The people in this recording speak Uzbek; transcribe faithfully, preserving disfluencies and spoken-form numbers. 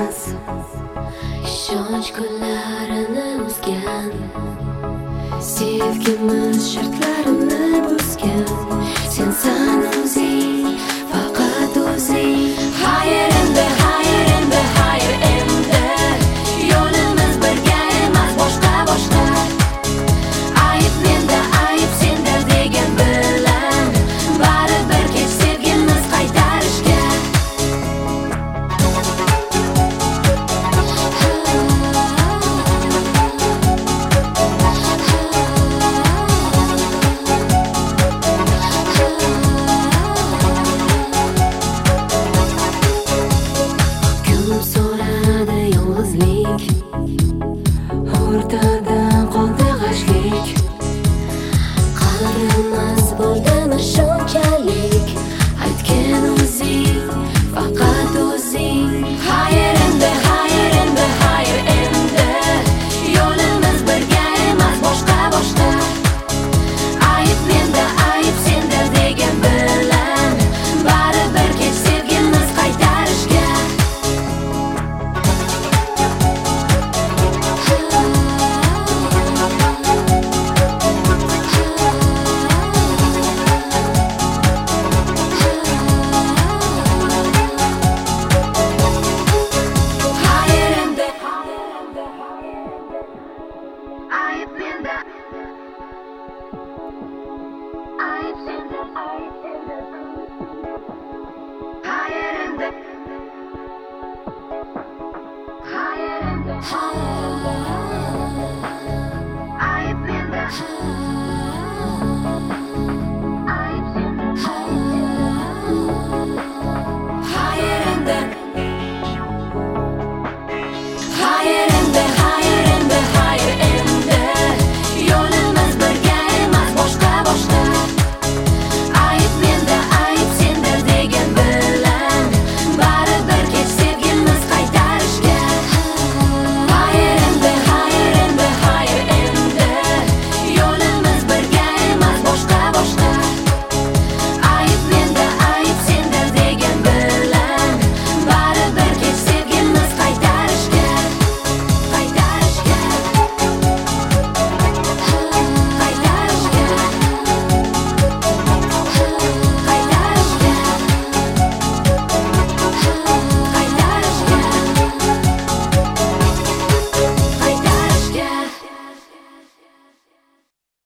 emas, ishonch kunlarini uzgan, sevgimiz shartlarini buzgan. Sensan o'zing, faqat o'zing. Hayır endi, hayır endi, hayır endi, yo'limiz birga emas, boshqa boshqa. Ayb menda, ayb senda degan bilan baribir kech sevgimiz qaytarishga. Kun so'radi yolg'izlik, o'rtadan qoldi g'ashlik. Qalbimiz bo'ldimi shunchalik, aytgin o'zing, faqat o'zing. Hayır endi, hayır endi, hayır endi, yo'limiz birga emas, boshqa boshqa. Ayb menda, ayb senda degan bilan baribir kech sevgimiz qaytarishga. Hayır endi, ayb menda, ayb senda, ayb senda. Hayır endi.